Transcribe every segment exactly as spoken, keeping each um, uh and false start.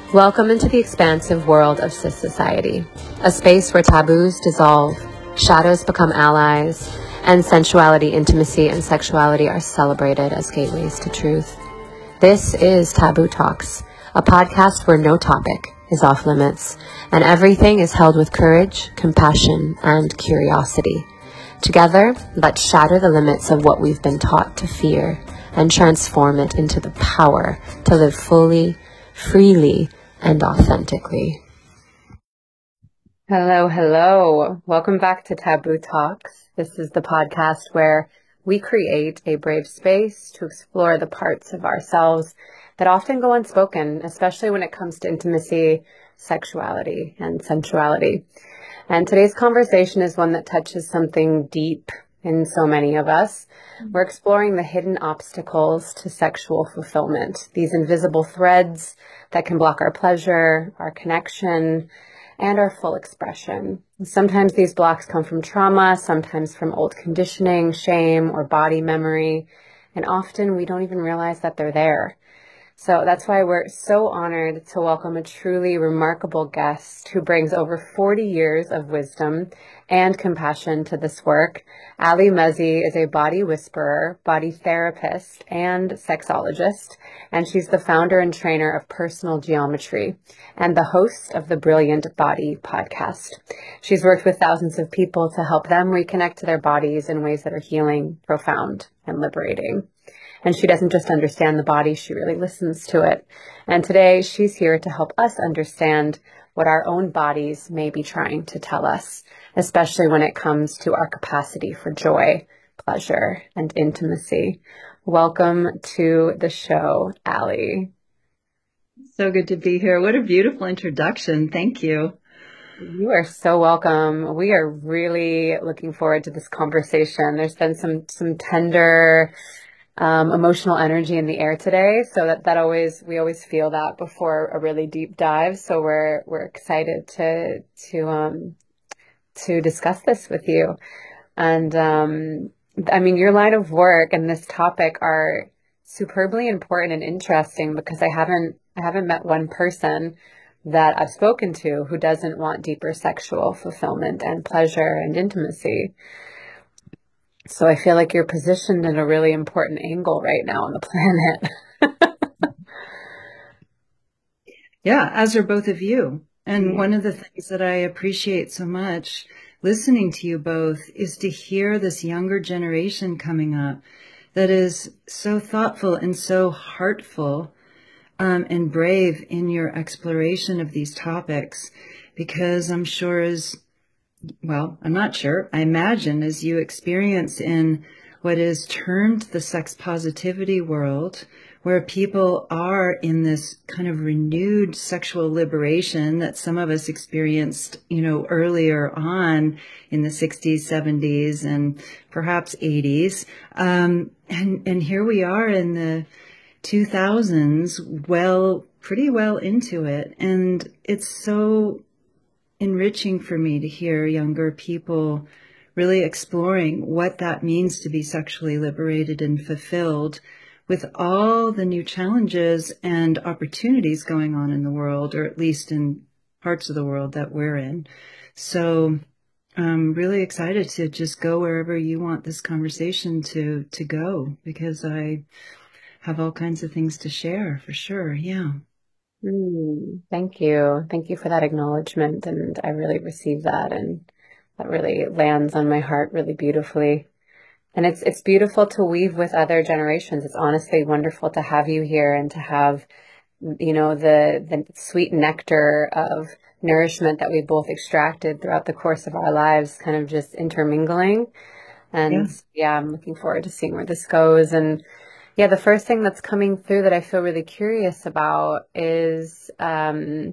Welcome into the expansive world of Cis Society, a space where taboos dissolve, shadows become allies, and sensuality, intimacy, and sexuality are celebrated as gateways to truth. This is Taboo Talks, a podcast where no topic is off limits, and everything is held with courage, compassion, and curiosity. Together, let's shatter the limits of what we've been taught to fear and transform it into the power to live fully, freely, and authentically. Hello, hello. Welcome back to Taboo Talks. This is the podcast where we create a brave space to explore the parts of ourselves that often go unspoken, especially when it comes to intimacy, sexuality, and sensuality. And today's conversation is one that touches something deep in so many of us. We're exploring the hidden obstacles to sexual fulfillment, these invisible threads that can block our pleasure, our connection, and our full expression. Sometimes these blocks come from trauma, sometimes from old conditioning, shame, or body memory, and often we don't even realize that they're there. So that's why we're so honored to welcome a truly remarkable guest who brings over forty years of wisdom and compassion to this work. Ali Mezzi is a body whisperer, body therapist, and sexologist, and she's the founder and trainer of Personal Geometry and the host of the Brilliant Body podcast. She's worked with thousands of people to help them reconnect to their bodies in ways that are healing, profound, and liberating. And she doesn't just understand the body, she really listens to it. And today she's here to help us understand what our own bodies may be trying to tell us, especially when it comes to our capacity for joy, pleasure, and intimacy. Welcome to the show, Ali. So good to be here. What a beautiful introduction. Thank you. You are so welcome. We are really looking forward to this conversation. There's been some some tender Um, emotional energy in the air today. So that, that always, we always feel that before a really deep dive. So we're, we're excited to, to, um, to discuss this with you. And, um, I mean, your line of work and this topic are superbly important and interesting because I haven't, I haven't met one person that I've spoken to who doesn't want deeper sexual fulfillment and pleasure and intimacy. So I feel like you're positioned in a really important angle right now on the planet. Yeah, as are both of you. And Yeah. One of the things that I appreciate so much listening to you both is to hear this younger generation coming up that is so thoughtful and so heartful um, and brave in your exploration of these topics, because I'm sure as Well, I'm not sure. I imagine as you experience in what is termed the sex positivity world, where people are in this kind of renewed sexual liberation that some of us experienced, you know, earlier on in the sixties, seventies, and perhaps eighties. Um, and, and here we are in the two thousands, well, pretty well into it. And it's so enriching for me to hear younger people really exploring what that means to be sexually liberated and fulfilled with all the new challenges and opportunities going on in the world, or at least in parts of the world that we're in. So I'm really excited to just go wherever you want this conversation to, to go, because I have all kinds of things to share for sure. Yeah. Mm, thank you. Thank you for that acknowledgement. And I really receive that. And that really lands on my heart really beautifully. And it's, it's beautiful to weave with other generations. It's honestly wonderful to have you here and to have, you know, the, the sweet nectar of nourishment that we both extracted throughout the course of our lives, kind of just intermingling. And yeah, yeah I'm looking forward to seeing where this goes. And yeah, the first thing that's coming through that I feel really curious about is um,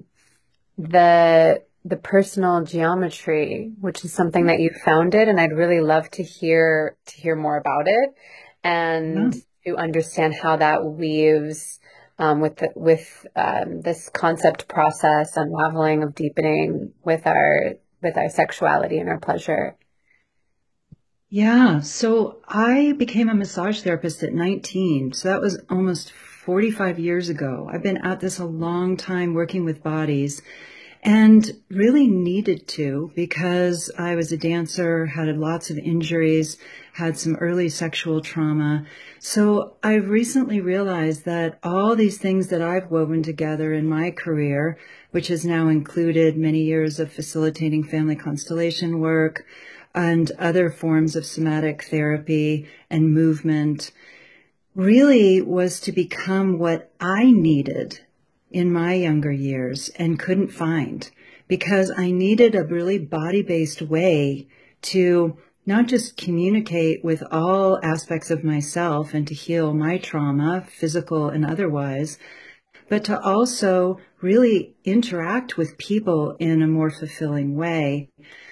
the the personal geometry, which is something that you founded, and I'd really love to hear to hear more about it and yeah. to understand how that weaves um, with the, with um, this concept process, unraveling of deepening with our with our sexuality and our pleasure. Yeah, so I became a massage therapist at nineteen. So that was almost forty-five years ago. I've been at this a long time working with bodies and really needed to because I was a dancer, had lots of injuries, had some early sexual trauma. So I've recently realized that all these things that I've woven together in my career, which has now included many years of facilitating family constellation work and other forms of somatic therapy and movement, really was to become what I needed in my younger years and couldn't find, because I needed a really body-based way to not just communicate with all aspects of myself and to heal my trauma, physical and otherwise, but to also really interact with people in a more fulfilling way.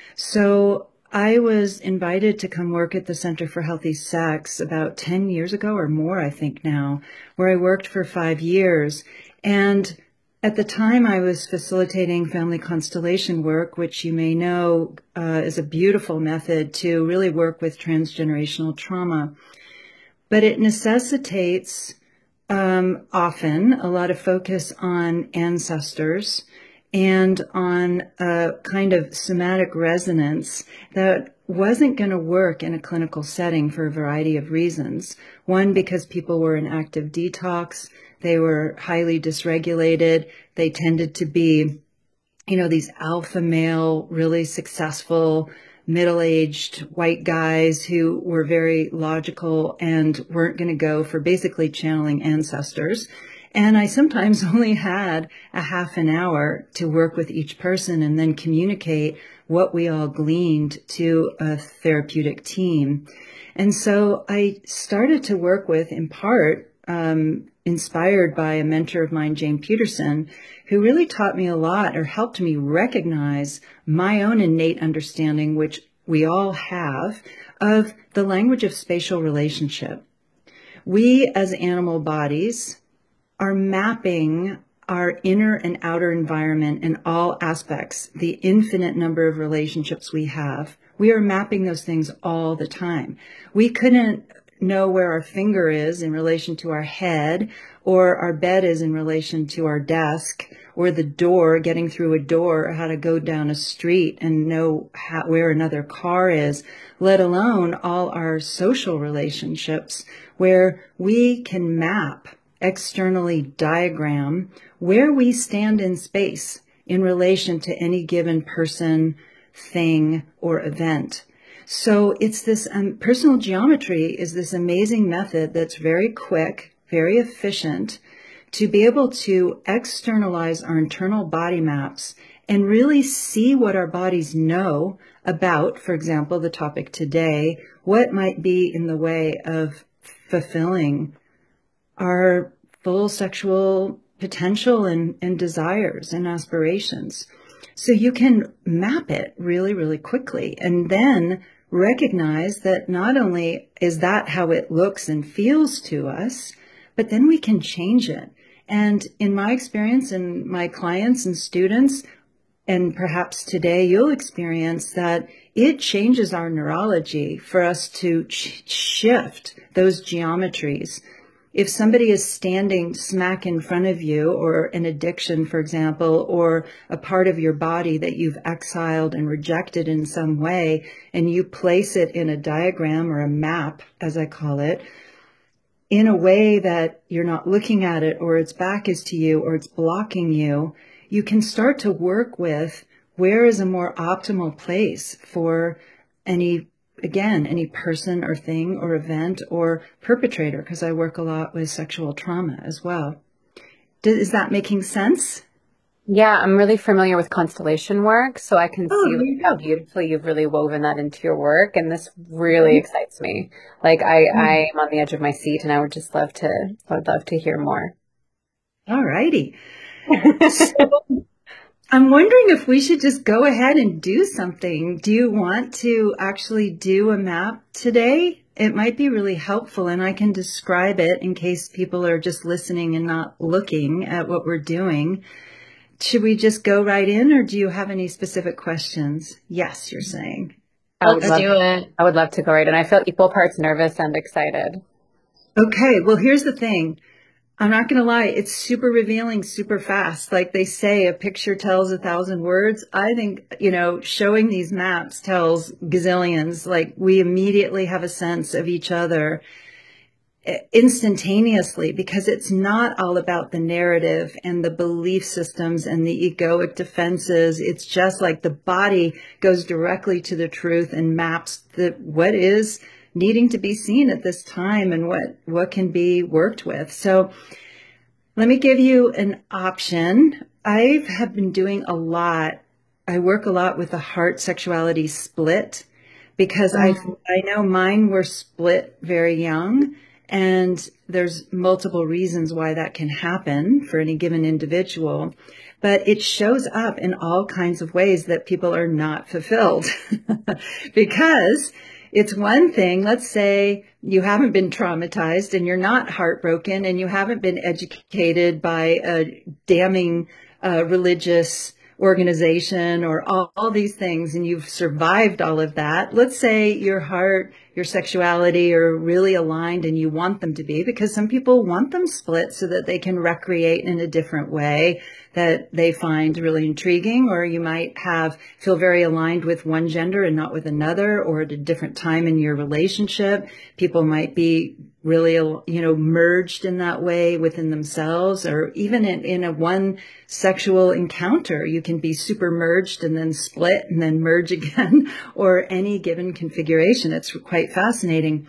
So I was invited to come work at the Center for Healthy Sex about ten years ago or more, I think now, where I worked for five years. And at the time, I was facilitating family constellation work, which you may know uh, is a beautiful method to really work with transgenerational trauma. But it necessitates um, often a lot of focus on ancestors and on a kind of somatic resonance that wasn't going to work in a clinical setting for a variety of reasons. One, because people were in active detox. They were highly dysregulated. They tended to be, you know, these alpha male, really successful, middle-aged white guys who were very logical and weren't going to go for basically channeling ancestors. And I sometimes only had a half an hour to work with each person and then communicate what we all gleaned to a therapeutic team. And so I started to work with, in part, um, inspired by a mentor of mine, Jane Peterson, who really taught me a lot or helped me recognize my own innate understanding, which we all have, of the language of spatial relationship. We as animal bodies are mapping our inner and outer environment in all aspects, the infinite number of relationships we have. We are mapping those things all the time. We couldn't know where our finger is in relation to our head, or our bed is in relation to our desk, or the door, getting through a door, or how to go down a street and know how, where another car is, let alone all our social relationships, where we can map, externally diagram where we stand in space in relation to any given person, thing, or event. So it's this um, personal geometry is this amazing method that's very quick, very efficient to be able to externalize our internal body maps and really see what our bodies know about, for example, the topic today, what might be in the way of fulfilling our full sexual potential and, and desires and aspirations. So you can map it really, really quickly and then recognize that not only is that how it looks and feels to us, but then we can change it. And in my experience and my clients and students, and perhaps today you'll experience that it changes our neurology for us to ch- shift those geometries. If somebody is standing smack in front of you, or an addiction, for example, or a part of your body that you've exiled and rejected in some way, and you place it in a diagram or a map, as I call it, in a way that you're not looking at it, or its back is to you, or it's blocking you, you can start to work with where is a more optimal place for any Again, any person or thing or event or perpetrator, because I work a lot with sexual trauma as well. Does, is that making sense? Yeah, I'm really familiar with constellation work, so I can Oh, see like, how beautifully you've really woven that into your work, and this really excites me. Like I, Mm. I am on the edge of my seat, and I would just love to, I would love to hear more. All righty. So, I'm wondering if we should just go ahead and do something. Do you want to actually do a map today? It might be really helpful, and I can describe it in case people are just listening and not looking at what we're doing. Should we just go right in, or do you have any specific questions? Yes, you're saying. I would Let's love, do it. I would love to go right in. I feel equal parts nervous and excited. Okay, well, here's the thing. I'm not going to lie, it's super revealing, super fast. Like they say, a picture tells a thousand words. I think, you know, showing these maps tells gazillions. Like we immediately have a sense of each other instantaneously, because it's not all about the narrative and the belief systems and the egoic defenses. It's just like the body goes directly to the truth and maps the what is needing to be seen at this time and what what can be worked with. So let me give you an option. I have been doing a lot. I work a lot with the heart sexuality split, because I I know mine were split very young. And there's multiple reasons why that can happen for any given individual, but it shows up in all kinds of ways that people are not fulfilled. Because it's one thing, let's say you haven't been traumatized and you're not heartbroken and you haven't been educated by a damning uh, religious organization or all, all these things, and you've survived all of that. Let's say your heart, your sexuality are really aligned and you want them to be, because some people want them split so that they can recreate in a different way that they find really intriguing. Or you might have feel very aligned with one gender and not with another, or at a different time in your relationship. People might be really, you know, merged in that way within themselves, or even in, in a one sexual encounter, you can be super merged and then split and then merge again, or any given configuration. It's quite fascinating.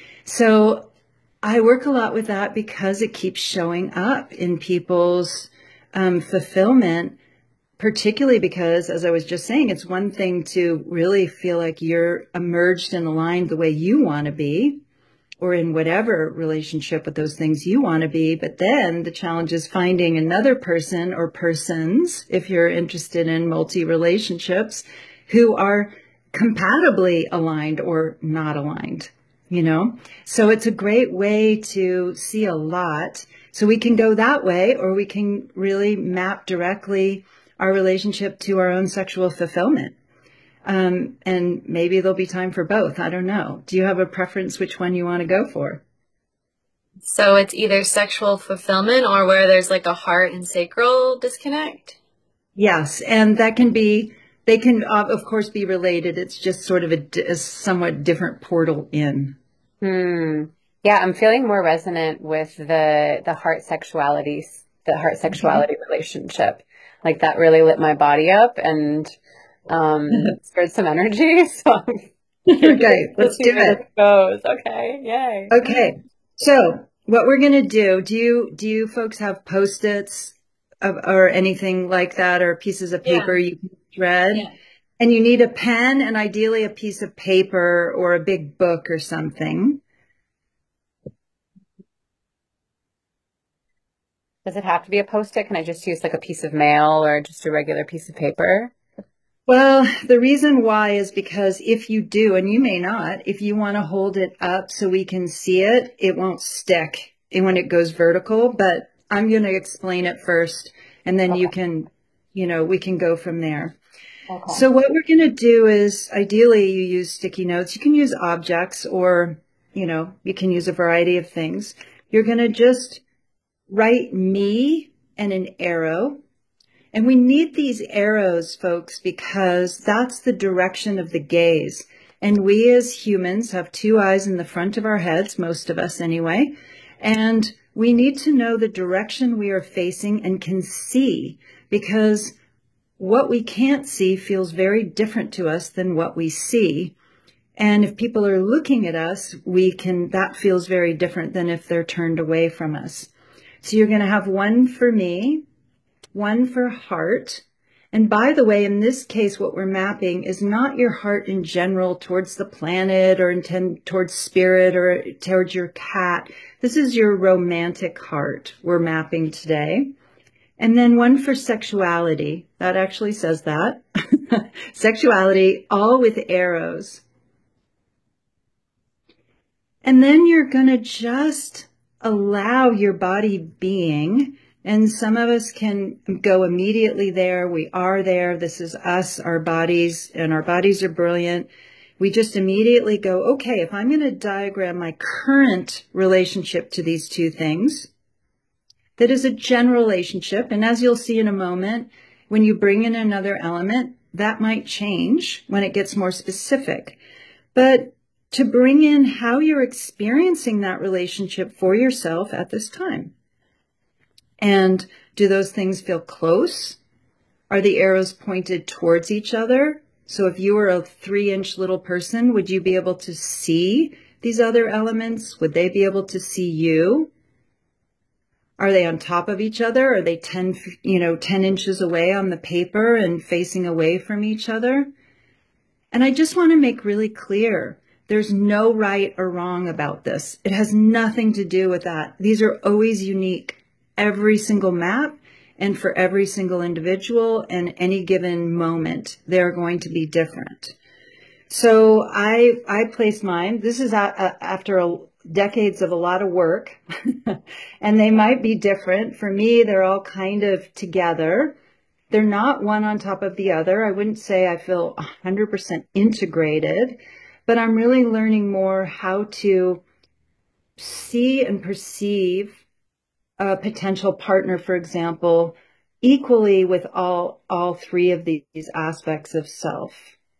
So I work a lot with that because it keeps showing up in people's um, fulfillment, particularly because, as I was just saying, it's one thing to really feel like you're emerged and aligned the way you want to be, or in whatever relationship with those things you want to be. But then the challenge is finding another person or persons, if you're interested in multi-relationships, who are compatibly aligned or not aligned, you know? So it's a great way to see a lot. So we can go that way, or we can really map directly our relationship to our own sexual fulfillment. Um, and maybe there'll be time for both. I don't know. Do you have a preference which one you want to go for? So it's either sexual fulfillment or where there's like a heart and sacral disconnect? Yes. And that can be, they can, uh, of course, be related. It's just sort of a, a somewhat different portal in. Hmm. Yeah, I'm feeling more resonant with the the heart sexuality, the heart sexuality mm-hmm. relationship. Like that really lit my body up and um stirred some energy. So okay, let's do it. it goes. Okay, yay. Okay. So what we're gonna do, do you do you folks have post-its of, or anything like that, or pieces of paper yeah. you can thread? Yeah. And you need a pen and ideally a piece of paper or a big book or something. Does it have to be a post-it? Can I just use like a piece of mail or just a regular piece of paper? Well, the reason why is because if you do, and you may not, if you want to hold it up so we can see it, it won't stick when it goes vertical, but I'm going to explain it first, and then okay. you can, you know, we can go from there. Okay. So what we're going to do is, ideally you use sticky notes. You can use objects, or, you know, you can use a variety of things. You're going to just write me and an arrow. And we need these arrows, folks, because that's the direction of the gaze. And we as humans have two eyes in the front of our heads, most of us anyway. And we need to know the direction we are facing and can see, because what we can't see feels very different to us than what we see. And if people are looking at us, we can, that feels very different than if they're turned away from us. So you're going to have one for me, one for heart. And by the way, in this case, what we're mapping is not your heart in general towards the planet or intend towards spirit or towards your cat. This is your romantic heart we're mapping today. And then one for sexuality. That actually says that. Sexuality, all with arrows. And then you're going to just allow your body being. And some of us can go immediately there. We are there. This is us, our bodies, and our bodies are brilliant. We just immediately go, okay, if I'm going to diagram my current relationship to these two things, that is a general relationship. And as you'll see in a moment, when you bring in another element, that might change when it gets more specific. But to bring in how you're experiencing that relationship for yourself at this time. And do those things feel close? Are the arrows pointed towards each other? So if you were a three-inch little person, would you be able to see these other elements? Would they be able to see you? Are they on top of each other? Are they ten, you know, ten inches away on the paper and facing away from each other? And I just want to make really clear, there's no right or wrong about this. It has nothing to do with that. These are always unique. Every single map and for every single individual and any given moment, they're going to be different. So I, I placed mine. This is a, a, after a, decades of a lot of work, and they might be different. For me, they're all kind of together. They're not one on top of the other. I wouldn't say I feel one hundred percent integrated, but I'm really learning more how to see and perceive a potential partner, for example, equally with all, all three of these aspects of self.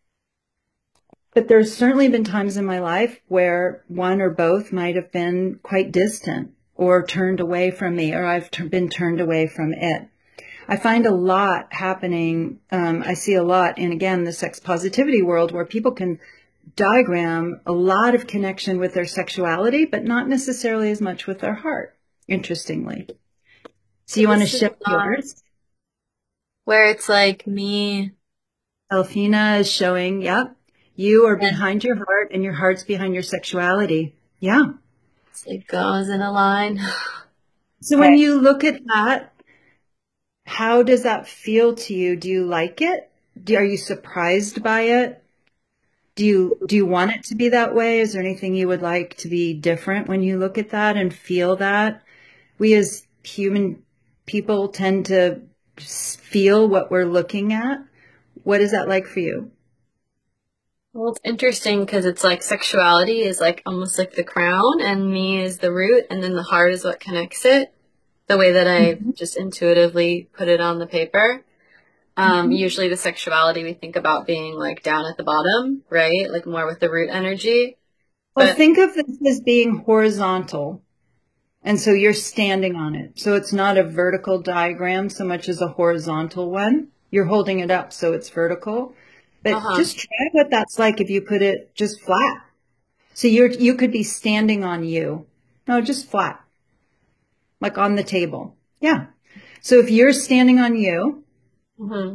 But there's certainly been times in my life where one or both might have been quite distant or turned away from me, or I've t- been turned away from it. I find a lot happening. Um, I see a lot in, again, the sex positivity world where people can diagram a lot of connection with their sexuality, but not necessarily as much with their heart, interestingly. So you want to shift yours? Where it's like me. Elfina is showing, yep. You are behind your heart and your heart's behind your sexuality. Yeah. It goes in a line. So when you look at that, how does that feel to you? Do you like it? Do, are you surprised by it? Do you, do you want it to be that way? Is there anything you would like to be different when you look at that and feel that? We as human people tend to feel what we're looking at. What is that like for you? Well, it's interesting because it's like sexuality is like almost like the crown and me is the root and then the heart is what connects it. The way that I mm-hmm. just intuitively put it on the paper. Um, mm-hmm. Usually the sexuality we think about being like down at the bottom, right? Like more with the root energy. Well, but think of this as being horizontal. And so you're standing on it. So it's not a vertical diagram so much as a horizontal one. You're holding it up so it's vertical. But uh-huh. just try what that's like if you put it just flat. So you're, you could be standing on you. No, just flat. Like on the table. Yeah. So if you're standing on you mm-hmm.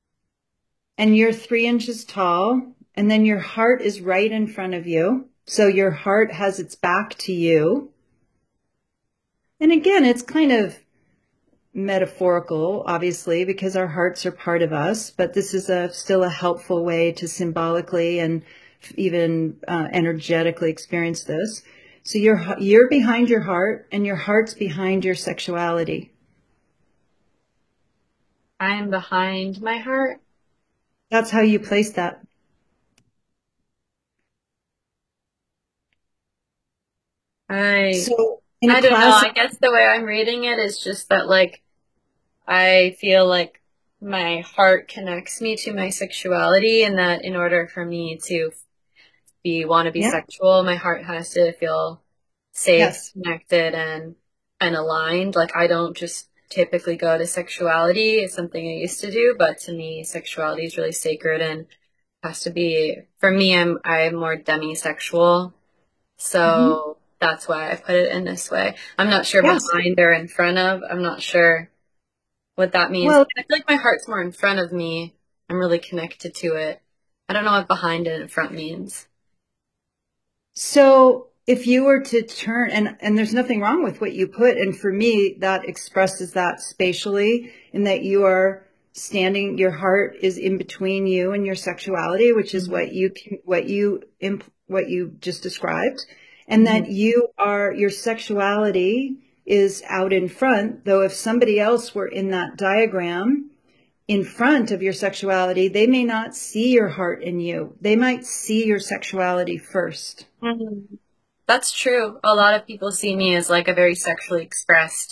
and you're three inches tall and then your heart is right in front of you. So your heart has its back to you. And again, it's kind of metaphorical, obviously, because our hearts are part of us, but this is a still a helpful way to symbolically and even uh, energetically experience this. So you're you're behind your heart, and your heart's behind your sexuality. I'm behind my heart. That's how you place that. I so I don't know. I guess the way I'm reading it is just that, like, I feel like my heart connects me to my sexuality, and that in order for me to be want to be yeah. sexual, my heart has to feel safe, yes. connected, and and aligned. Like, I don't just typically go to sexuality. It's something I used to do, but to me, sexuality is really sacred and has to be. For me, I'm I'm more demisexual, so. Mm-hmm. That's why I put it in this way. I'm not sure yes. behind or in front of. I'm not sure what that means. Well, I feel like my heart's more in front of me. I'm really connected to it. I don't know what behind and in front means. So if you were to turn, and, and there's nothing wrong with what you put, and for me, that expresses that spatially in that you are standing, your heart is in between you and your sexuality, which is mm-hmm. what you, what you, what you just described. And mm-hmm. that you are, your sexuality is out in front, though if somebody else were in that diagram in front of your sexuality, they may not see your heart in you. They might see your sexuality first. Mm-hmm. That's true. A lot of people see me as like a very sexually expressed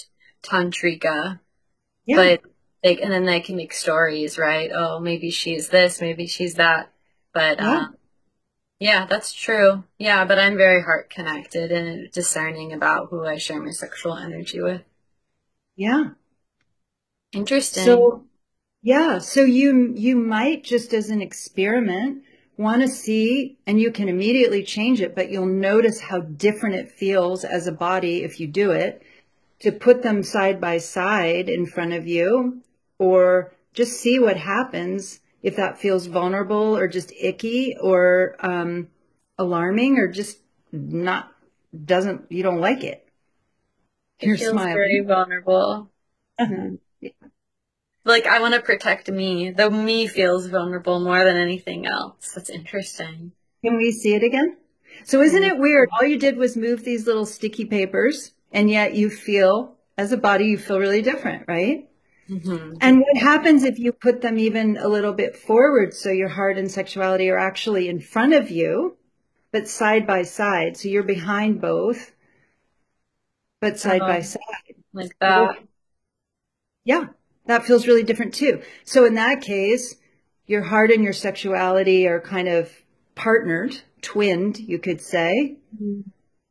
tantrika, Yeah. but they, and then they can make stories, right? Oh, maybe she's this, maybe she's that. But, Yeah. um, yeah, that's true. Yeah, but I'm very heart connected and discerning about who I share my sexual energy with. Yeah. Interesting. So, yeah. So you, you might just as an experiment want to see, and you can immediately change it, but you'll notice how different it feels as a body if you do it, to put them side by side in front of you, or just see what happens if that feels vulnerable or just icky or um, alarming or just not, doesn't, you don't like it. It You're feels very smiling. vulnerable. Uh-huh. Like, I want to protect me. The me feels vulnerable more than anything else. That's interesting. Can we see it again? So isn't Mm. it weird? All you did was move these little sticky papers, and yet you feel, as a body, you feel really different, right? Mm-hmm. And what happens if you put them even a little bit forward, so your heart and sexuality are actually in front of you, but side by side? So you're behind both, but side by Um, side. like Oh, that. yeah, that feels really different too. So in that case, your heart and your sexuality are kind of partnered, twinned, you could say. Mm.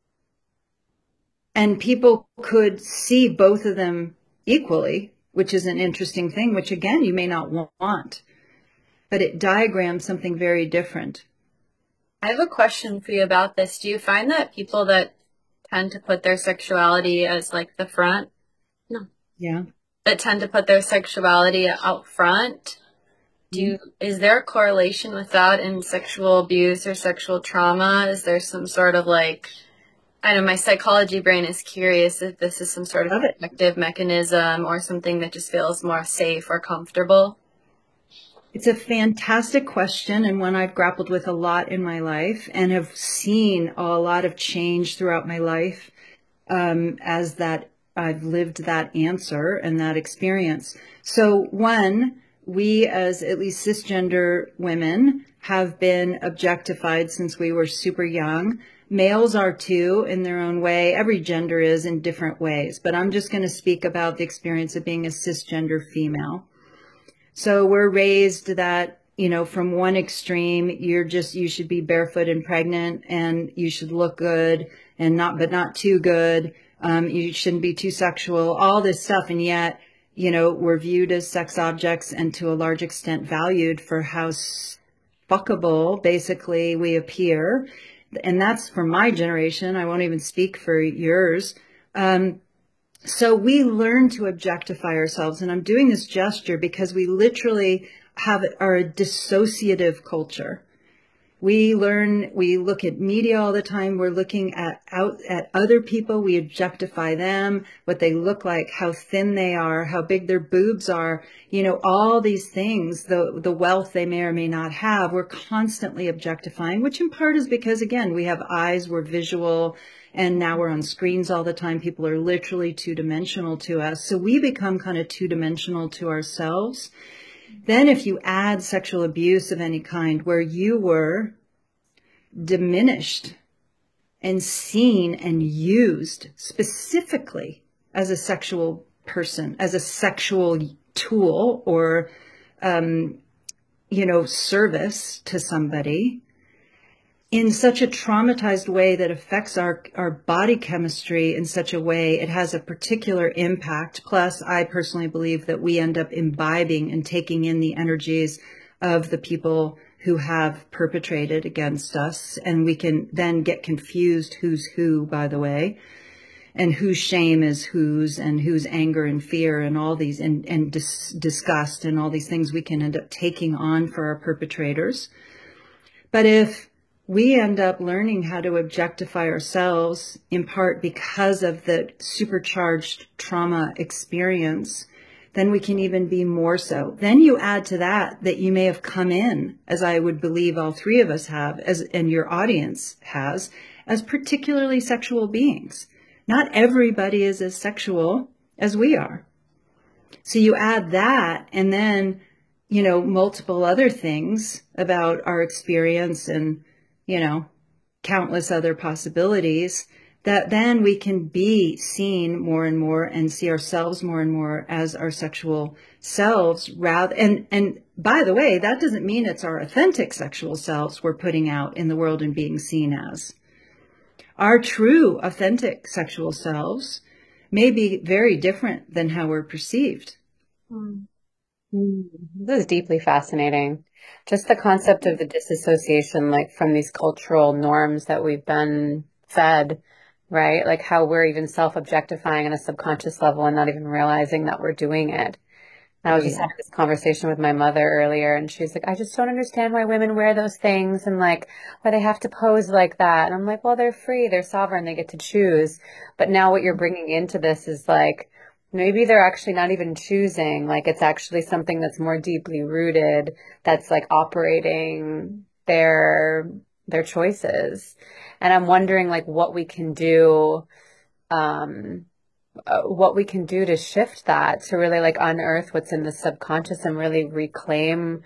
And people could see both of them equally, which is an interesting thing, which again, you may not want, but it diagrams something very different. I have a question for you about this. Do you find that people that tend to put their sexuality as like the front, no, Yeah. that tend to put their sexuality out front, do you, is there a correlation with that in sexual abuse or sexual trauma? Is there some sort of like, I know my psychology brain is curious if this is some sort of Love it. protective mechanism or something that just feels more safe or comfortable? It's a fantastic question, and one I've grappled with a lot in my life and have seen a lot of change throughout my life um, as that I've lived that answer and that experience. So one, we as at least cisgender women have been objectified since we were super young. Males are too in their own way. Every gender is in different ways, but I'm just going to speak about the experience of being a cisgender female. So we're raised that, you know, from one extreme, you're just, you should be barefoot and pregnant and you should look good and not, but not too good. Um, you shouldn't be too sexual, all this stuff. And yet, you know, we're viewed as sex objects and to a large extent valued for how fuckable basically we appear. And that's for my generation. I won't even speak for yours. Um, So we learn to objectify ourselves. And I'm doing this gesture because we literally have are a dissociative culture. We learn, we look at media all the time. We're looking at out at other people. We objectify them, what they look like, how thin they are, how big their boobs are, you know, all these things, the, the wealth they may or may not have. We're constantly objectifying, which in part is because, again, we have eyes, we're visual, and now we're on screens all the time. People are literally two-dimensional to us. So we become kind of two-dimensional to ourselves. Then if you add sexual abuse of any kind where you were diminished and seen and used specifically as a sexual person, as a sexual tool or, um, you know, service to somebody, in such a traumatized way that affects our, our body chemistry in such a way, it has a particular impact. Plus, I personally believe that we end up imbibing and taking in the energies of the people who have perpetrated against us. And we can then get confused who's who, by the way, and whose shame is whose, and whose anger and fear and all these, and, and dis- disgust and all these things we can end up taking on for our perpetrators. But if we end up learning how to objectify ourselves in part because of the supercharged trauma experience, then we can even be more so. Then you add to that that you may have come in, as I would believe all three of us have, as and your audience has, as particularly sexual beings. Not everybody is as sexual as we are. So you add that and then, you know, multiple other things about our experience and, you know, countless other possibilities that then we can be seen more and more and see ourselves more and more as our sexual selves rather. And, and by the way, that doesn't mean it's our authentic sexual selves we're putting out in the world and being seen as. Our true authentic sexual selves may be very different than how we're perceived. Mm. This is deeply fascinating. Just the concept of the disassociation, like from these cultural norms that we've been fed, right? Like how we're even self-objectifying on a subconscious level and not even realizing that we're doing it. And I was just Yeah. having this conversation with my mother earlier, and she's like, I just don't understand why women wear those things and like why they have to pose like that. And I'm like, well, they're free, they're sovereign, they get to choose. But now what you're bringing into this is like, maybe they're actually not even choosing. Like it's actually something that's more deeply rooted, that's like operating their their choices. And I'm wondering like what we can do, um, uh, what we can do to shift that, to really like unearth what's in the subconscious and really reclaim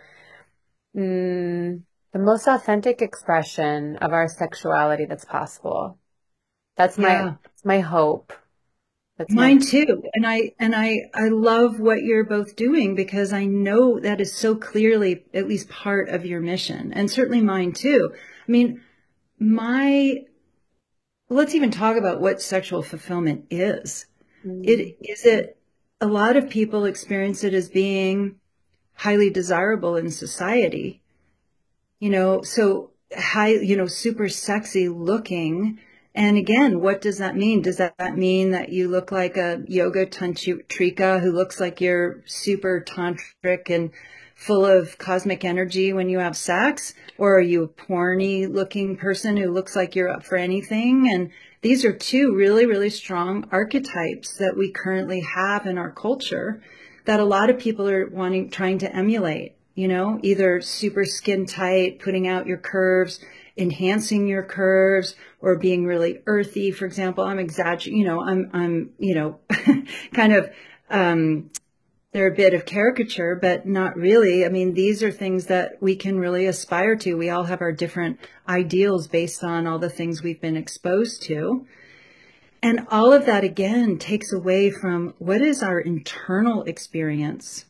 mm, the most authentic expression of our sexuality that's possible. That's my Yeah. that's my hope. That's my Mine too. And I, and I, I love what you're both doing because I know that is so clearly at least part of your mission, and certainly mine too. I mean, my, let's even talk about what sexual fulfillment is. mm, It is it, a lot of people experience it as being highly desirable in society, you know, so high, you know, super sexy looking. And again, what does that mean? Does that mean that you look like a yoga tantrika who looks like you're super tantric and full of cosmic energy when you have sex? Or are you a porny looking person who looks like you're up for anything? And these are two really, really strong archetypes that we currently have in our culture that a lot of people are wanting, trying to emulate, you know, either super skin tight, putting out your curves, enhancing your curves, or being really earthy. For example, I'm exaggerating, you know, I'm, I'm, you know, kind of, um, they're a bit of caricature, but not really. I mean, these are things that we can really aspire to. We all have our different ideals based on all the things we've been exposed to. And all of that, again, takes away from what is our internal experience?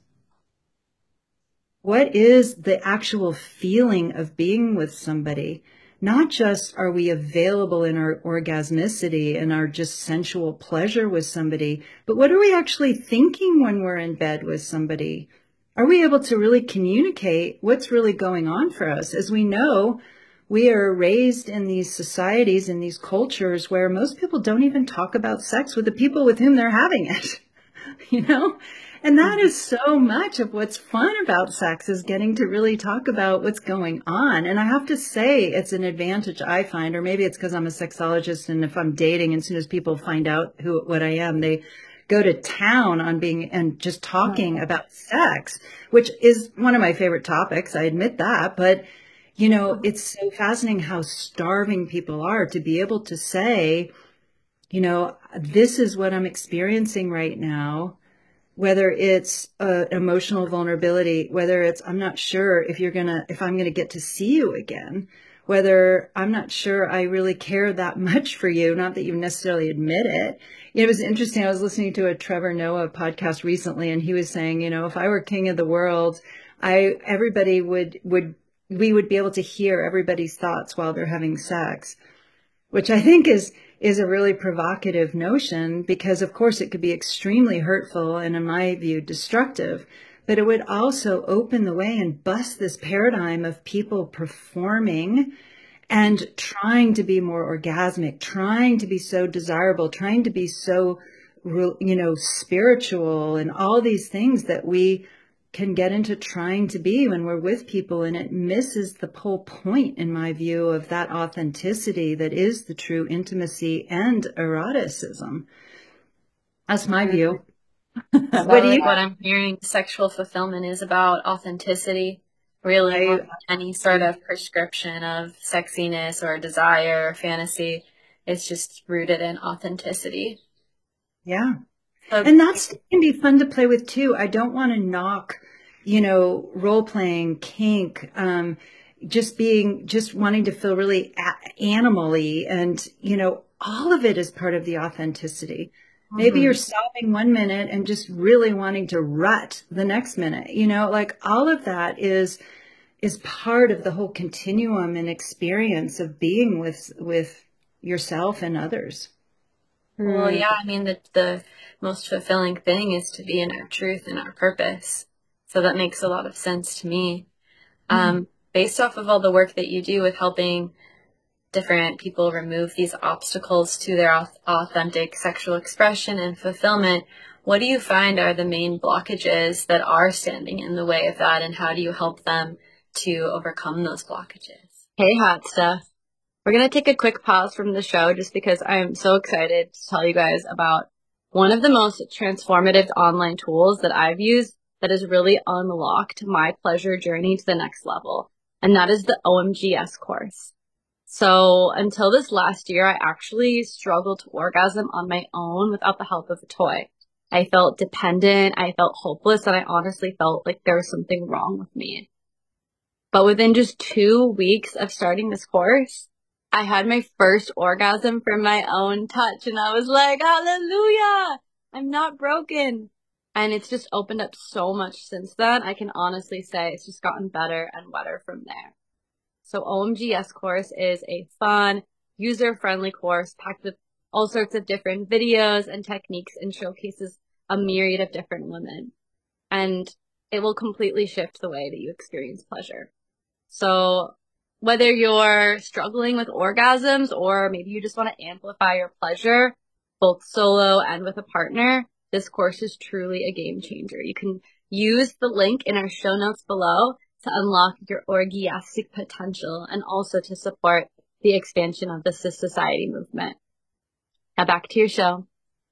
What is the actual feeling of being with somebody? Not just are we available in our orgasmicity and our just sensual pleasure with somebody, but what are we actually thinking when we're in bed with somebody? Are we able to really communicate what's really going on for us? As we know, we are raised in these societies, in these cultures where most people don't even talk about sex with the people with whom they're having it, you know? And that is so much of what's fun about sex, is getting to really talk about what's going on. And I have to say it's an advantage I find, or maybe it's because I'm a sexologist, and if I'm dating, as soon as people find out who, what I am, they go to town on being and just talking about sex, which is one of my favorite topics. I admit that, but you know, it's so fascinating how starving people are to be able to say, you know, this is what I'm experiencing right now. Whether it's uh, emotional vulnerability, whether it's, I'm not sure if you're going to, if I'm going to get to see you again, whether I'm not sure I really care that much for you, not that you necessarily admit it. It was interesting. I was listening to a Trevor Noah podcast recently, and he was saying, you know, if I were king of the world, I, everybody would, would, we would be able to hear everybody's thoughts while they're having sex, which I think is, is a really provocative notion, because of course it could be extremely hurtful and, in my view, destructive, but it would also open the way and bust this paradigm of people performing and trying to be more orgasmic, trying to be so desirable, trying to be so, you know, spiritual, and all these things that we can get into trying to be when we're with people. And it misses the whole point, in my view, of that authenticity that is the true intimacy and eroticism. That's my view. What do you? What I'm hearing, sexual fulfillment is about authenticity, really, I, more than any sort of prescription of sexiness or desire or fantasy. It's just rooted in authenticity. Yeah. So, And that's can be fun to play with too. I don't want to knock, you know, role playing, kink, um, just being, just wanting to feel really a- animally. And, you know, all of it is part of the authenticity. Mm-hmm. Maybe you're sobbing one minute and just really wanting to rut the next minute, you know, like all of that is, is part of the whole continuum and experience of being with, with yourself and others. Well, yeah, I mean, the, the most fulfilling thing is to be in our truth and our purpose. So that makes a lot of sense to me. Mm-hmm. Um, based off of all the work that you do with helping different people remove these obstacles to their authentic sexual expression and fulfillment, what do you find are the main blockages that are standing in the way of that, and how do you help them to overcome those blockages? Hey, hot stuff. We're going to take a quick pause from the show just because I'm so excited to tell you guys about one of the most transformative online tools that I've used that has really unlocked my pleasure journey to the next level, and that is the O M G S course. So until this last year, I actually struggled to orgasm on my own without the help of a toy. I felt dependent, I felt hopeless, and I honestly felt like there was something wrong with me. But within just two weeks of starting this course, I had my first orgasm from my own touch, and I was like, hallelujah, I'm not broken. And it's just opened up so much since then. I can honestly say it's just gotten better and better from there. So O M G S course is a fun, user-friendly course packed with all sorts of different videos and techniques, and showcases a myriad of different women. And it will completely shift the way that you experience pleasure. So whether you're struggling with orgasms or maybe you just want to amplify your pleasure, both solo and with a partner, this course is truly a game changer. You can use the link in our show notes below to unlock your orgiastic potential and also to support the expansion of the Cis Society movement. Now back to your show.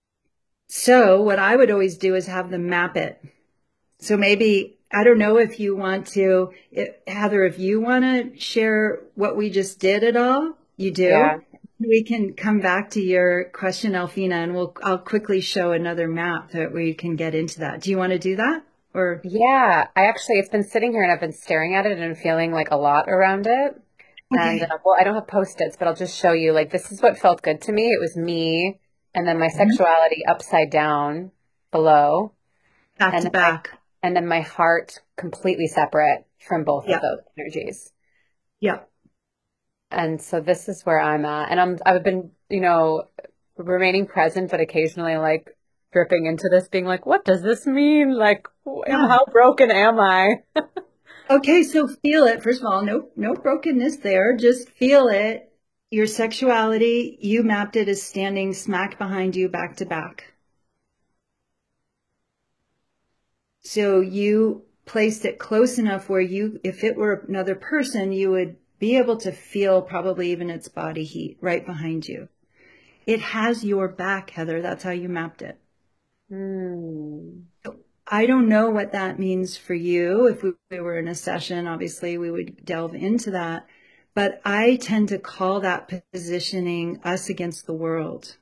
So what I would always do is have them map it. So maybe, I don't know if you want to, if, Heather, if you want to share what we just did at all, you do. Yeah. We can come back to your question, Alfina, and we'll, I'll quickly show another map that we can get into that. Do you want to do that? Or yeah, I actually, it's been sitting here and I've been staring at it and feeling like a lot around it. Okay. And uh, well, I don't have Post-its, but I'll just show you, like, this is what felt good to me. It was me, and then my Mm-hmm. sexuality upside down below. Back and to then my- back. and then my heart completely separate from both Yeah. of those energies. Yeah. And so this is where I'm at. And I'm, I've been, you know, remaining present, but occasionally like dripping into this, being like, what does this mean? Like, Yeah. how broken am I? Okay, so feel it. First of all, no, no brokenness there. Just feel it. Your sexuality, you mapped it as standing smack behind you, back to back. So you placed it close enough where you, if it were another person, you would be able to feel probably even its body heat right behind you. It has your back, Heather. That's how you mapped it. Hmm. I don't know what that means for you. If we, we were in a session, obviously we would delve into that. But I tend to call that positioning us against the world.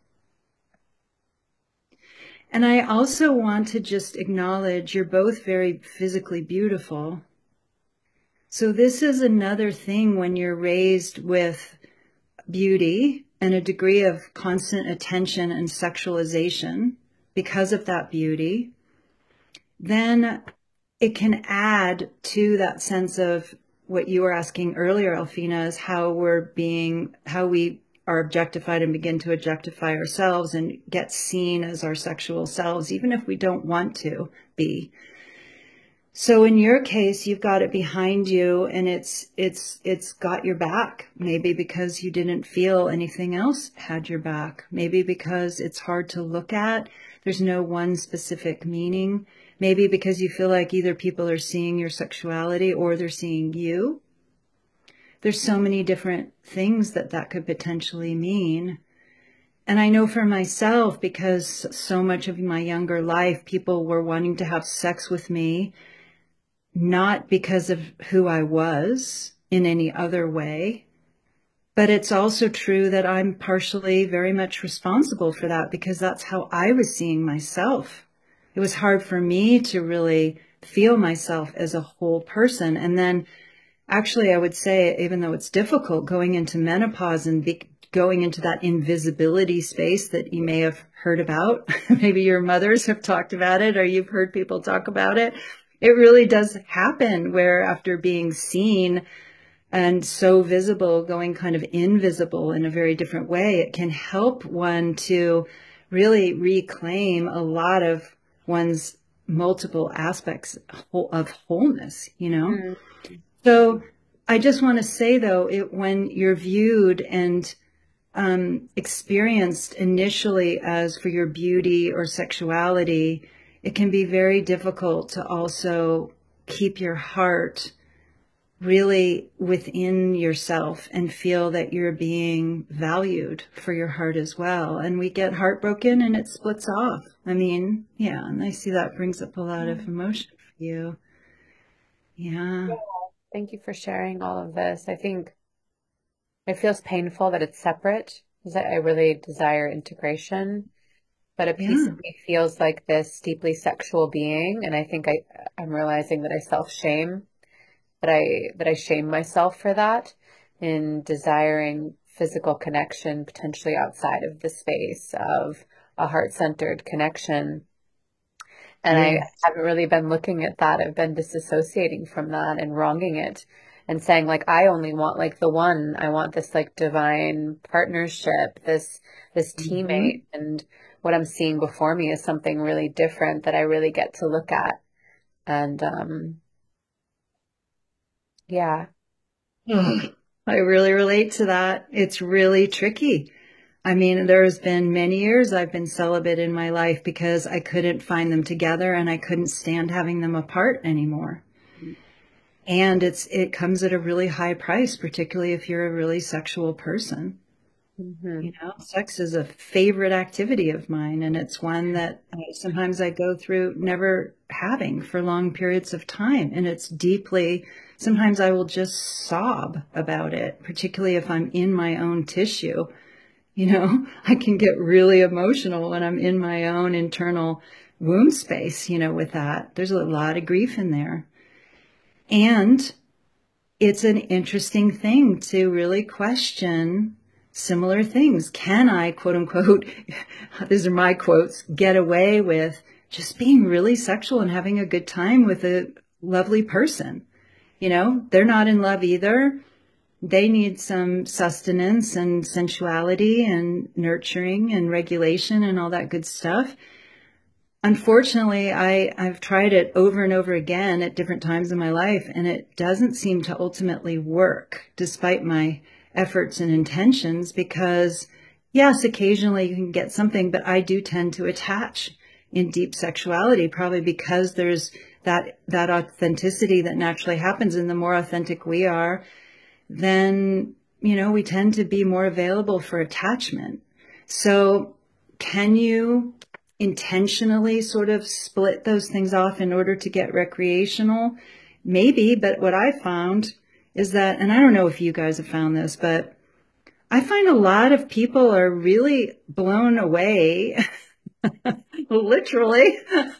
And I also want to just acknowledge you're both very physically beautiful. So this is another thing when you're raised with beauty and a degree of constant attention and sexualization because of that beauty, then it can add to that sense of what you were asking earlier, Alfina, is how we're being, how we are objectified and begin to objectify ourselves and get seen as our sexual selves, even if we don't want to be. So in your case, you've got it behind you and it's, it's, it's got your back. Maybe because you didn't feel anything else had your back. Maybe because it's hard to look at. There's no one specific meaning. Maybe because you feel like either people are seeing your sexuality or they're seeing you. There's so many different things that that could potentially mean. And I know for myself, because so much of my younger life, people were wanting to have sex with me, not because of who I was in any other way. But it's also true that I'm partially very much responsible for that because that's how I was seeing myself. It was hard for me to really feel myself as a whole person. And then actually, I would say, even though it's difficult going into menopause and be, going into that invisibility space that you may have heard about. Maybe your mothers have talked about it, or you've heard people talk about it. It really does happen where after being seen and so visible, going kind of invisible in a very different way, it can help one to really reclaim a lot of one's multiple aspects of wholeness, you know? Mm-hmm. So I just want to say, though, it, when you're viewed and um, experienced initially as for your beauty or sexuality, it can be very difficult to also keep your heart really within yourself and feel that you're being valued for your heart as well. And we get heartbroken and it splits off. I mean, yeah, and I see that brings up a lot of emotion for you. Yeah. Yeah. Thank you for sharing all of this. I think it feels painful that it's separate, because I really desire integration. But a piece Yeah. of me feels like this deeply sexual being, and I think I, I'm realizing that I self-shame, that I that I shame myself for that, in desiring physical connection, potentially outside of the space of a heart-centered connection. And Yes. I haven't really been looking at that. I've been disassociating from that and wronging it and saying, like, I only want like the one. I want this like divine partnership, this this Mm-hmm. teammate. And what I'm seeing before me is something really different that I really get to look at. And um yeah. Oh, I really relate to that. It's really tricky. I mean, there's been many years I've been celibate in my life because I couldn't find them together and I couldn't stand having them apart anymore. And it's it comes at a really high price, particularly if you're a really sexual person. Mm-hmm. You know, sex is a favorite activity of mine, and it's one that I, sometimes I go through never having for long periods of time. And it's deeply, sometimes I will just sob about it, particularly if I'm in my own tissue. You know, I can get really emotional when I'm in my own internal womb space, you know, with that. There's a lot of grief in there. And it's an interesting thing to really question similar things. Can I, quote unquote, these are my quotes, get away with just being really sexual and having a good time with a lovely person? You know, they're not in love either. They need some sustenance and sensuality and nurturing and regulation and all that good stuff. Unfortunately, I, I've tried it over and over again at different times in my life, and it doesn't seem to ultimately work despite my efforts and intentions, because yes, occasionally you can get something, but I do tend to attach in deep sexuality, probably because there's that, that authenticity that naturally happens. And the more authentic we are, then, you know, we tend to be more available for attachment. So can you intentionally sort of split those things off in order to get recreational? Maybe, but what I found is that, and I don't know if you guys have found this, but I find a lot of people are really blown away, literally,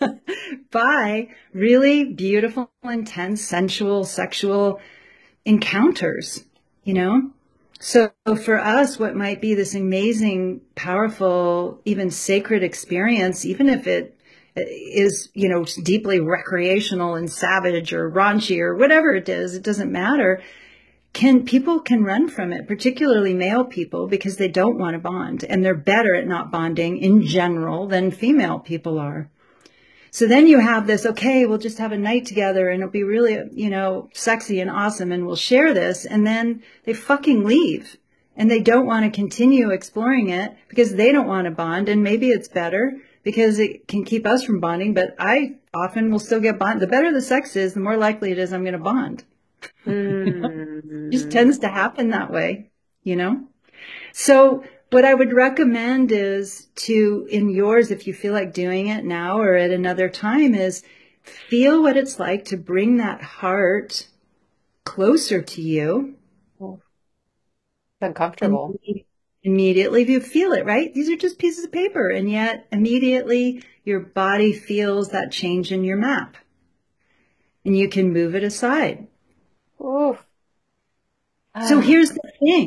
by really beautiful, intense, sensual, sexual encounters, you know? So for us, what might be this amazing, powerful, even sacred experience, even if it is, you know, deeply recreational and savage or raunchy or whatever it is, it doesn't matter. Can people can run from it, particularly male people, because they don't want to bond, and they're better at not bonding in general than female people are. So then you have this, okay, we'll just have a night together and it'll be really, you know, sexy and awesome and we'll share this. And then they fucking leave and they don't want to continue exploring it because they don't want to bond. And maybe it's better because it can keep us from bonding, but I often will still get bond. The better the sex is, the more likely it is I'm going to bond. Mm. It just tends to happen that way, you know? So what I would recommend is to, in yours, if you feel like doing it now or at another time, is feel what it's like to bring that heart closer to you. It's uncomfortable. Immediately you feel it, right? These are just pieces of paper. And yet immediately your body feels that change in your map. And you can move it aside. Ooh. So here's the thing.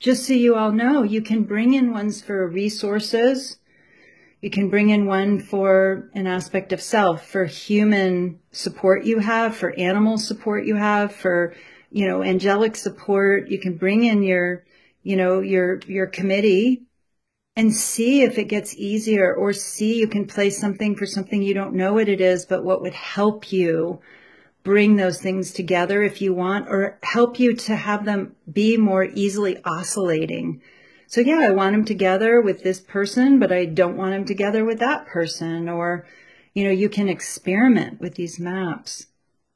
just so you all know, you can bring in ones for resources. You can bring in one for an aspect of self, for human support you have, for animal support you have, for, you know, angelic support. You can bring in your, you know, your, your committee and see if it gets easier, or see you can play something for something you don't know what it is, but what would help you bring those things together if you want, or help you to have them be more easily oscillating. So yeah, I want them together with this person, but I don't want them together with that person. Or, you know, you can experiment with these maps.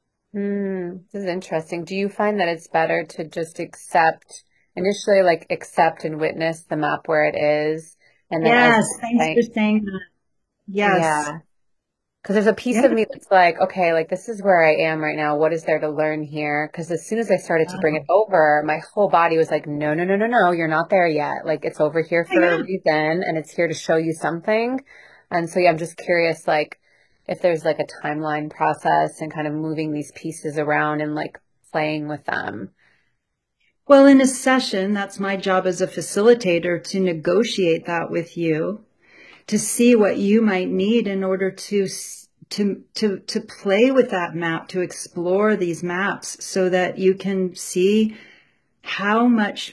Mm, this is interesting. Do you find that it's better to just accept, initially like accept and witness the map where it is? And then Yes, as thanks like, for saying that. Yes. yeah. Because there's a piece Yeah. of me that's like, okay, like this is where I am right now. What is there to learn here? Because as soon as I started to bring it over, my whole body was like, no, no, no, no, no, you're not there yet. Like it's over here for Yeah. a reason, and it's here to show you something. And so, yeah, I'm just curious, like, if there's like a timeline process and kind of moving these pieces around and like playing with them. Well, in a session, that's my job as a facilitator, to negotiate that with you, to see what you might need in order to to to to play with that map, to explore these maps, so that you can see how much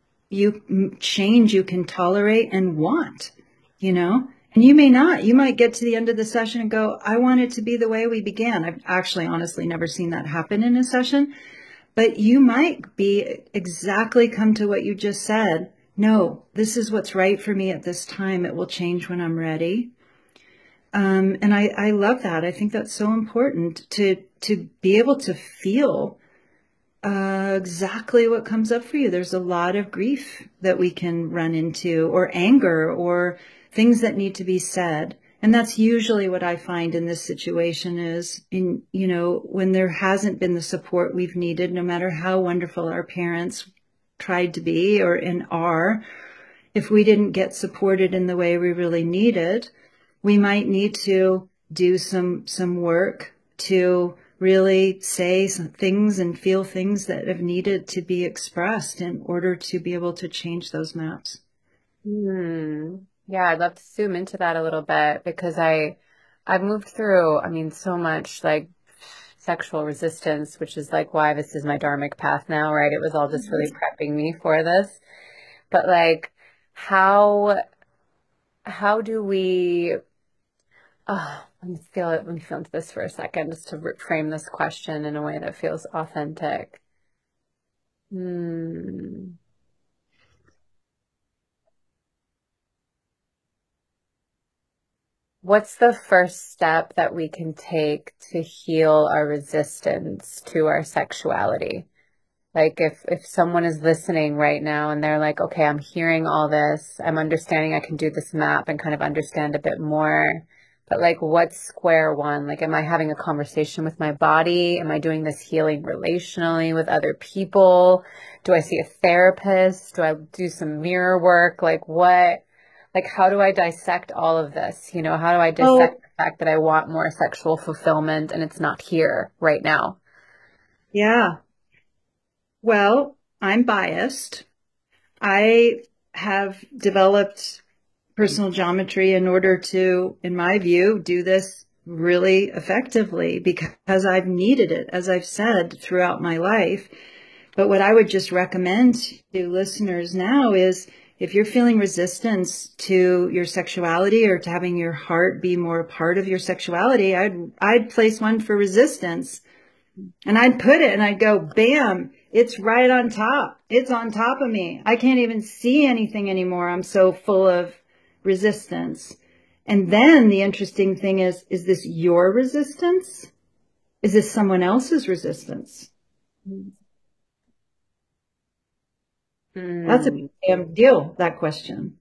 you change you can tolerate and want, you know. And you may not. You might get to the end of the session and go, I want it to be the way we began. I've actually honestly never seen that happen in a session. But you might be exactly come to what you just said. No, this is what's right for me at this time. It will change when I'm ready. Um, and I, I love that. I think that's so important to, to be able to feel uh, exactly what comes up for you. There's a lot of grief that we can run into, or anger, or things that need to be said. And that's usually what I find in this situation is, in, you know, when there hasn't been the support we've needed, no matter how wonderful our parents tried to be or and are, if we didn't get supported in the way we really needed, we might need to do some, some work to really say some things and feel things that have needed to be expressed in order to be able to change those maps. Hmm. Yeah, I'd love to zoom into that a little bit, because I, I've moved through, I mean, so much like sexual resistance, which is like why this is my dharmic path now, right? It was all just really prepping me for this. But like, how, how do we, oh, let me feel it, let me feel into this for a second, just to frame this question in a way that feels authentic. Hmm. What's the first step that we can take to heal our resistance to our sexuality? Like if, if someone is listening right now and they're like, okay, I'm hearing all this, I'm understanding I can do this map and kind of understand a bit more, but like what's square one? Like, am I having a conversation with my body? Am I doing this healing relationally with other people? Do I see a therapist? Do I do some mirror work? Like what? Like, how do I dissect all of this? You know, how do I dissect Oh, the fact that I want more sexual fulfillment and it's not here right now? yeah. Well, I'm biased. I have developed personal geometry in order to, in my view, do this really effectively, because I've needed it, as I've said, throughout my life. But what I would just recommend to listeners now is, if you're feeling resistance to your sexuality, or to having your heart be more a part of your sexuality, I'd, I'd place one for resistance. And I'd put it and I'd go, bam, it's right on top. It's on top of me. I can't even see anything anymore. I'm so full of resistance. And then the interesting thing is, is this your resistance? Is this someone else's resistance? That's a big Mm. damn deal, that question.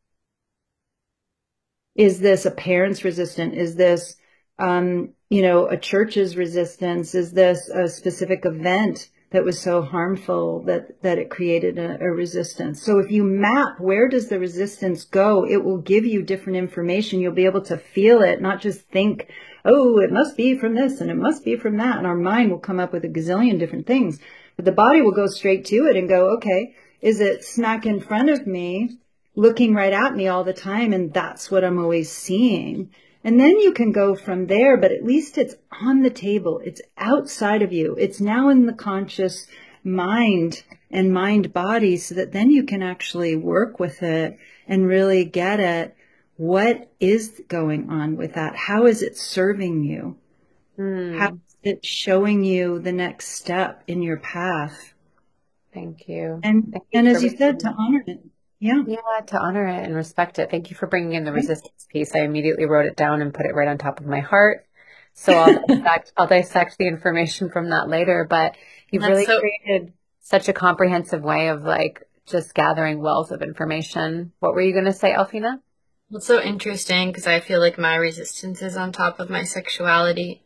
Is this a parent's resistance? Is this, um, you know, a church's resistance? Is this a specific event that was so harmful that, that it created a, a resistance? So if you map where does the resistance go, it will give you different information. You'll be able to feel it, not just think, oh, it must be from this and it must be from that. And our mind will come up with a gazillion different things. But the body will go straight to it and go, okay, Is it smack in front of me, looking right at me all the time? And that's what I'm always seeing. And then you can go from there, but at least it's on the table. It's outside of you. It's now in the conscious mind and mind body, so that then you can actually work with it and really get at what is going on with that. How is it serving you? Mm. How is it showing you the next step in your path? Thank you. And Thank you and for as you said, to honor it. Yeah. Yeah, to honor it and respect it. Thank you for bringing in the resistance piece. I immediately wrote it down and put it right on top of my heart. So I'll dissect, I'll dissect the information from that later. But you've That's really so created such a comprehensive way of like just gathering wealth of information. What were you going to say, Alfina? It's so interesting because I feel like my resistance is on top of my sexuality.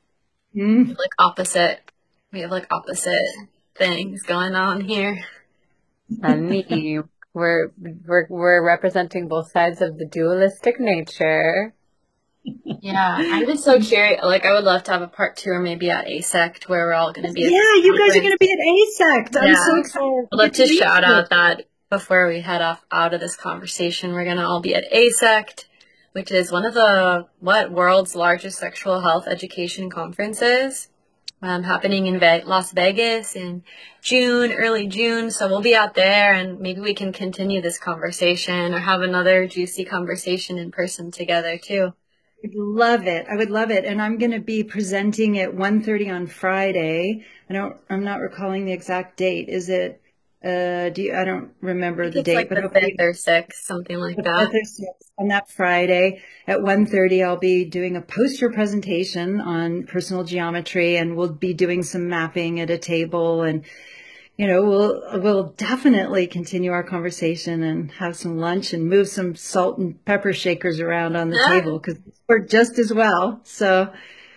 Mm. Like opposite. We have like opposite things going on here. And me, we're, we're, we're representing both sides of the dualistic nature. Yeah, I'm just so curious. Like, I would love to have a part two or maybe at ASECT where we're all going to be. Yeah, you guys are going to be at ASECT. I'm Yeah. so excited. I'd love to It's shout amazing. out that before we head off out of this conversation, we're going to all be at ASECT, which is one of the, what, world's largest sexual health education conferences, um, happening in Ve- Las Vegas in June, early June. So we'll be out there and maybe we can continue this conversation or have another juicy conversation in person together too. I would love it. I would love it. And I'm going to be presenting at one thirty on Friday. I don't, I'm not recalling the exact date. Is it, uh, do you, I don't remember I think the it's date, like but the hopefully fifth or sixth, something like the that. fifth or sixth on that Friday at one thirty, I'll be doing a poster presentation on personal geometry, and we'll be doing some mapping at a table, and you know, we'll we'll definitely continue our conversation and have some lunch and move some salt and pepper shakers around on the Yeah. table because they work just as well. So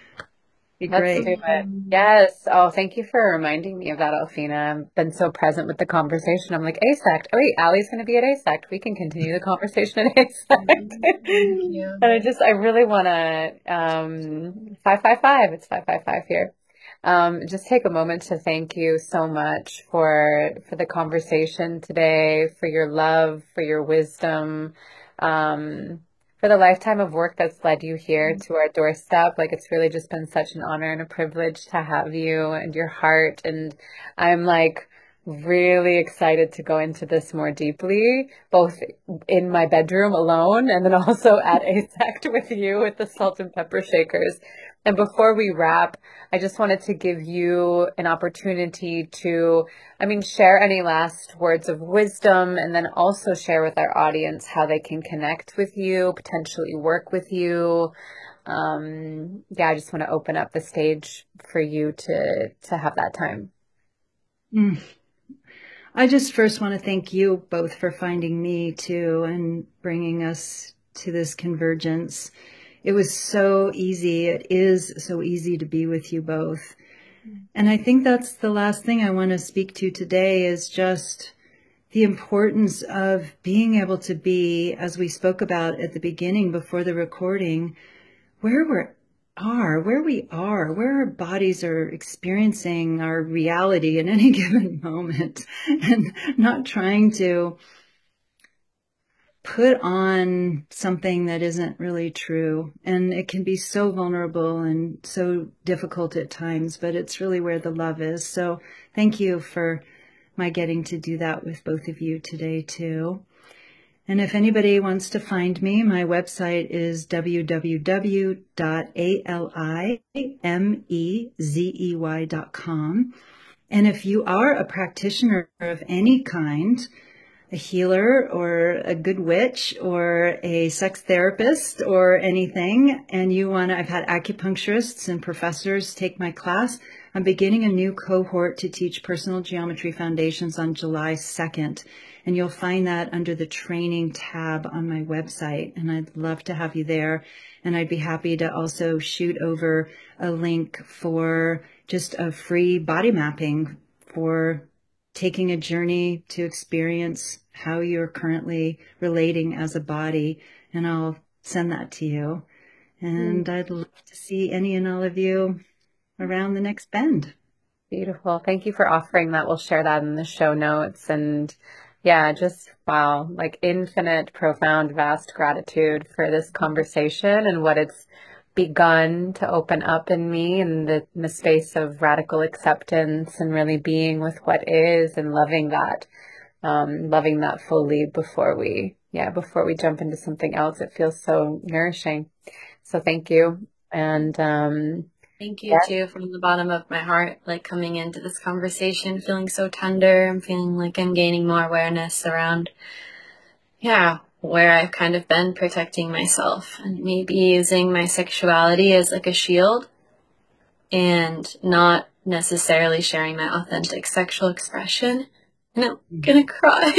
be Let's great. do it. Yes. Oh, thank you for reminding me of that, Alfina. I've been so present with the conversation. I'm like, ASECT. Oh, wait, Allie's going to be at ASECT. We can continue the conversation at ASECT. Thank you. And I just, I really want to, um, five five five. It's five five five here. Um, just take a moment to thank you so much for, for the conversation today, for your love, for your wisdom, um, for the lifetime of work that's led you here to our doorstep. Like, it's really just been such an honor and a privilege to have you and your heart. And I'm like really excited to go into this more deeply, both in my bedroom alone and then also at ASECT with you with the salt and pepper shakers. And before we wrap, I just wanted to give you an opportunity to, I mean, share any last words of wisdom, and then also share with our audience how they can connect with you, potentially work with you. Um, yeah, I just want to open up the stage for you to, to have that time. Mm. I just first want to thank you both for finding me too and bringing us to this convergence. It was so easy. It is so easy to be with you both. And I think that's the last thing I want to speak to today is just the importance of being able to be, as we spoke about at the beginning before the recording, where we are, where we are, where our bodies are experiencing our reality in any given moment, and not trying to put on something that isn't really true. And it can be so vulnerable and so difficult at times, but it's really where the love is. So thank you for my getting to do that with both of you today too. And if anybody wants to find me, my website is w w w dot alimezey dot com. And if you are a practitioner of any kind, a healer or a good witch or a sex therapist or anything, and you want to, I've had acupuncturists and professors take my class. I'm beginning a new cohort to teach personal geometry foundations on July second. And you'll find that under the training tab on my website. And I'd love to have you there. And I'd be happy to also shoot over a link for just a free body mapping for taking a journey to experience how you're currently relating as a body. And I'll send that to you. And mm. I'd love to see any and all of you around the next bend. Beautiful. Thank you for offering that. We'll share that in the show notes. And yeah, just wow, like infinite, profound, vast gratitude for this conversation and what it's begun to open up in me in the, in the space of radical acceptance and really being with what is and loving that, um, loving that fully before we, yeah, before we jump into something else. It feels so nourishing. So thank you. And, um, Thank you too, from the bottom of my heart, like coming into this conversation, feeling so tender. I'm feeling like I'm gaining more awareness around, yeah, where I've kind of been protecting myself and maybe using my sexuality as like a shield and not necessarily sharing my authentic sexual expression. And I'm gonna cry.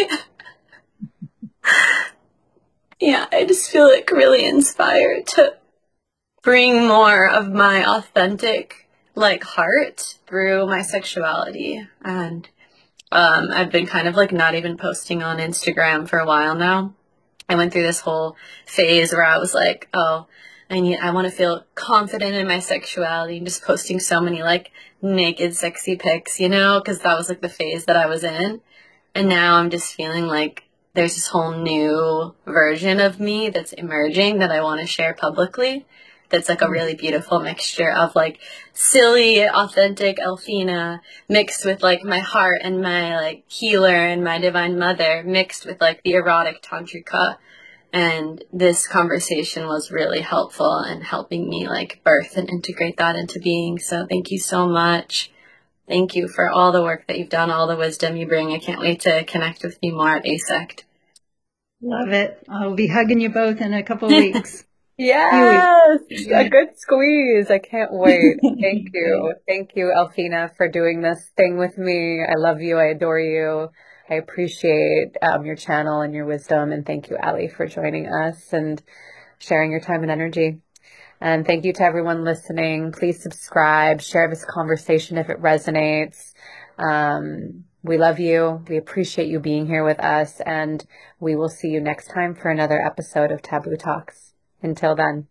Yeah, I just feel like really inspired to bring more of my authentic, like, heart through my sexuality. And um, I've been kind of, like, not even posting on Instagram for a while now. I went through this whole phase where I was like, oh, I need, I want to feel confident in my sexuality, and just posting so many, like, naked, sexy pics, you know, because that was, like, the phase that I was in. And now I'm just feeling like there's this whole new version of me that's emerging that I want to share publicly. That's like a really beautiful mixture of like silly, authentic Elfina mixed with like my heart and my like healer and my divine mother mixed with like the erotic tantrika. And this conversation was really helpful in helping me like birth and integrate that into being. So thank you so much. Thank you for all the work that you've done, all the wisdom you bring. I can't wait to connect with you more at ASECT. Love it. I'll be hugging you both in a couple of weeks. Yes, a good squeeze. I can't wait. Thank you. Thank you, Elfina, for doing this thing with me. I love you. I adore you. I appreciate um, your channel and your wisdom. And thank you, Ali, for joining us and sharing your time and energy. And thank you to everyone listening. Please subscribe, share this conversation if it resonates. Um, we love you. We appreciate you being here with us. And we will see you next time for another episode of Taboo Talks. Until then.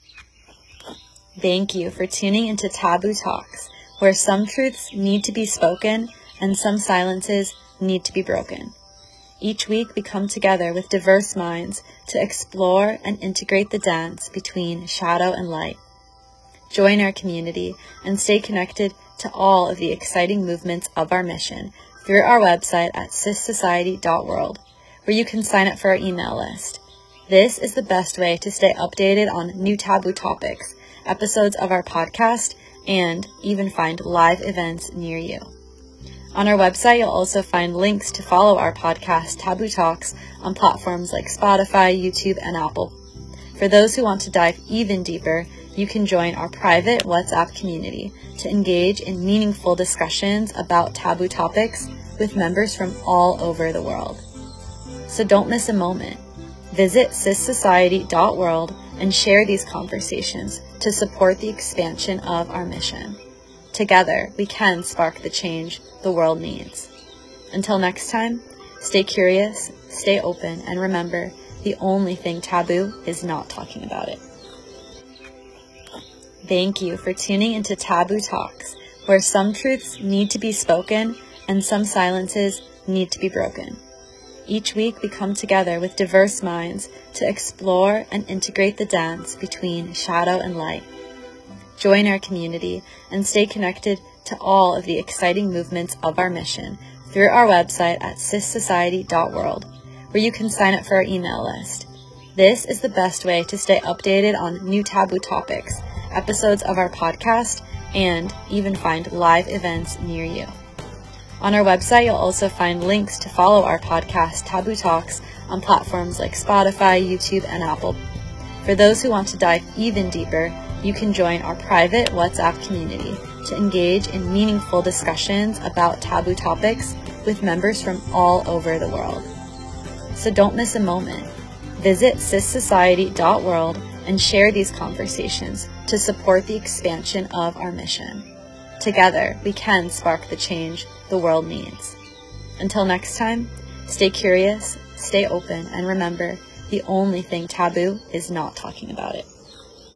Thank you for tuning into Taboo Talks, where some truths need to be spoken and some silences need to be broken. Each week we come together with diverse minds to explore and integrate the dance between shadow and light. Join our community and stay connected to all of the exciting movements of our mission through our website at cis society dot world, where you can sign up for our email list. This is the best way to stay updated on new taboo topics, episodes of our podcast, and even find live events near you. On our website, you'll also find links to follow our podcast, Taboo Talks, on platforms like Spotify, YouTube, and Apple. For those who want to dive even deeper, you can join our private WhatsApp community to engage in meaningful discussions about taboo topics with members from all over the world. So don't miss a moment. Visit cis society dot world and share these conversations to support the expansion of our mission. Together, we can spark the change the world needs. Until next time, stay curious, stay open, and remember, the only thing taboo is not talking about it. Thank you for tuning into Taboo Talks, where some truths need to be spoken and some silences need to be broken. Each week we come together with diverse minds to explore and integrate the dance between shadow and light. Join our community and stay connected to all of the exciting movements of our mission through our website at cis society dot world, where you can sign up for our email list. This is the best way to stay updated on new taboo topics, episodes of our podcast, and even find live events near you. On our website, you'll also find links to follow our podcast, Taboo Talks, on platforms like Spotify, YouTube, and Apple. For those who want to dive even deeper, you can join our private WhatsApp community to engage in meaningful discussions about taboo topics with members from all over the world. So don't miss a moment. Visit cis society dot world and share these conversations to support the expansion of our mission. Together, we can spark the change the world needs. Until next time, stay curious, stay open, and remember, the only thing taboo is not talking about it.